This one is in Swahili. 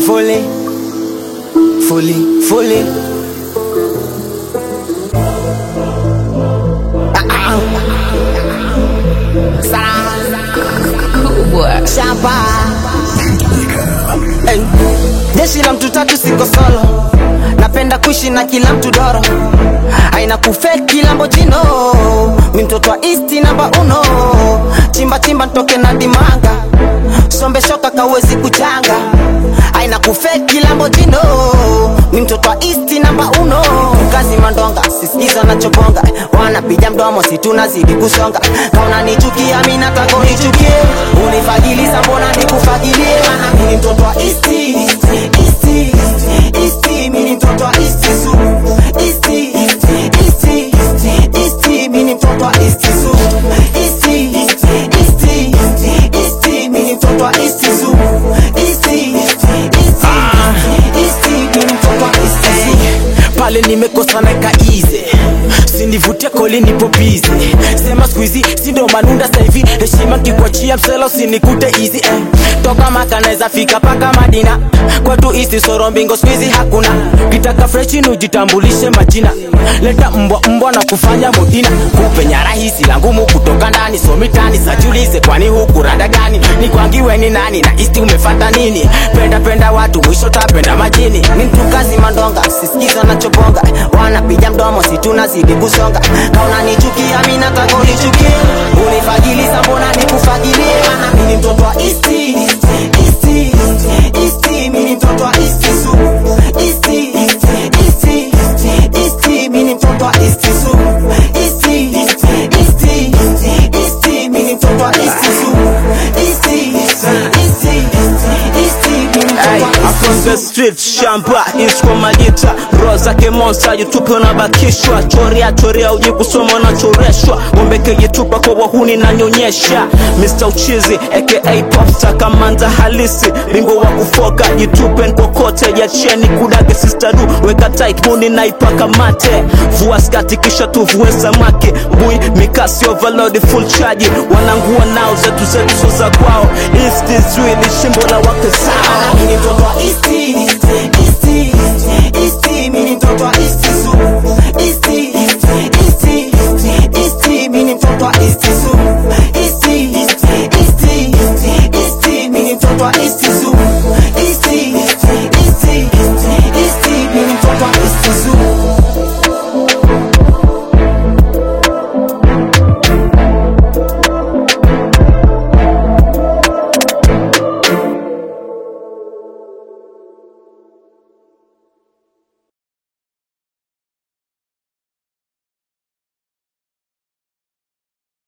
fully. Shamba jeshi la mtu tatu siko solo. Napenda kuishi na kila mtu doro. Aina kufake kila mbojino. Mi mtoto wa East namba uno. Chimba ntoke na dimanga. Sombe shoka kawezi kuchanga. Aina kufake kila mbojino. Mi mtoto wa East namba uno. Kazi mandonga, sisikiza na chobonga. Wanapiga mdomo si tunazidi kusonga. Kauna nichukia mi nataka unichukie. Unifagiliza mbona nikufagilie. Mimi mtoto wa East. Mini mtoto wa East Zoo. East, mini mtoto wa East Zoo. East, mini mtoto wa East Zoo. East, mini mtoto wa East Zoo. Pale nimekosa naika easy. Sinivutia koli nipo busy. Sema squeezy, sindo manunda saivi. Heshima kikuachia msela usinikute easy Toka makaneza fika paka Madina. Kwa tu East soro mbingo squeezy hakuna. Kitaka fresh nujitambulishe majina. Leta mbwa na kufanya modina. Kupenya rahisi langumu kutoka ndani. So mitani sajulize kwani huku rada gani. Ni kwangiwe ni nani na East umefata nini. Penda watu mwisho tapenda majini. Ni mtu kazi mandonga, sisikiza na chobonga. Wanapiga mdomo si tunazidi kusonga. Kauna nichukia mi nataka unichukie. Unifagiliza mbona nikufagilie. Mini mtoto wa East. Mini mtoto wa East Zoo. East, mini mtoto wa East Zoo. East, mini mtoto wa East Zoo. East, mini mtoto wa East Zoo. From the street, shamba, isko magita Roza ke monster, yutupe unabakishwa Choria, uji kusoma na choreshwa Wombeke jitupa kwa wahuni na nyonyesha Mr. Uchizi, aka Popstar Kamanda halisi, bingo wa kufoka Jitupe nkokote, ya cheni kudage sister du Weka tight, muni na ipaka mate Vua skati kisha tuvuwe samaki Bui, mikasi overload, full charge Wanangua nao, zetu so za kwao East is really, shimbo la wake sao Mini mtoto wa East, mini mtoto wa East Zoo. East, mini mtoto wa East Zoo. East, mini mtoto wa East